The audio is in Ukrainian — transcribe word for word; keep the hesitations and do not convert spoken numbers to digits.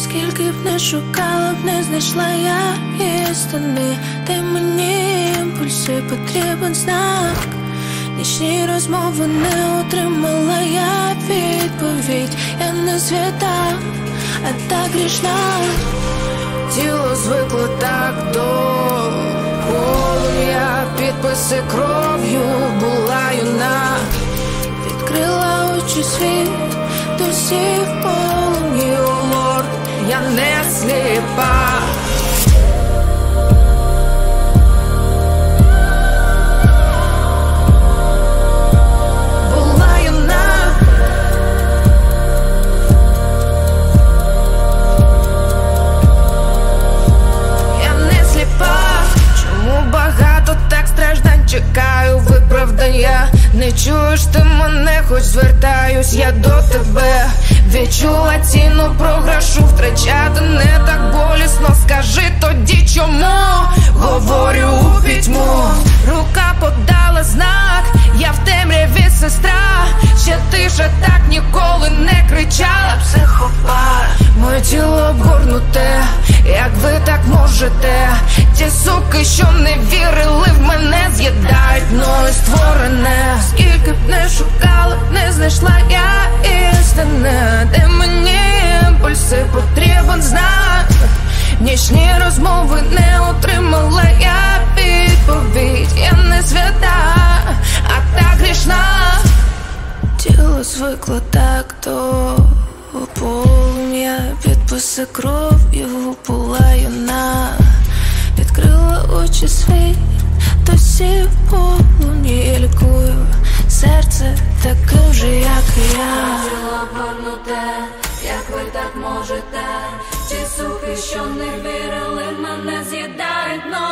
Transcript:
Скільки б не шукала, б не знайшла я істини. Ти мені імпульси, потрібен знак. Нічні розмови не отримала я відповідь. Я не свята, а так грішна. Тіло звикло так до полум'я. Підписи кров'ю, була юна. Відкрила очі, світ досі в полум'ї. О, Лорд, я не сліпа. Була юна. Я не сліпа. Чому багато так страждань? Чекаю виправдання. Не чуєш ти мене, хоч звертаюсь я до тебе. Відчула ціну програшу, втрачати не так болісно. Скажи тоді чому? Говорю у пітьму. Рука подала знак, я в темряві сестра. Ще тише так ніколи не кричала. Психопат. Моє тіло обгорнуте, як ви так можете? Ті суки, що не вірили в мене, з'їдають мною створене. Скільки б не шукала, не знайшла я істини. Де мені імпульси, потрібен знак. Нічні розмови не отримала я відповідь. Я не свята, а так грішна. Тіло звикло так до полум'я. Підписи кров'ю, була юна. Відкрила очі, світ досі в полум'ї. Лікую серце таким же, як і я. Тіло обгорнуте, як ви так можете? Ті суки, що не вірили, мене з'їдають.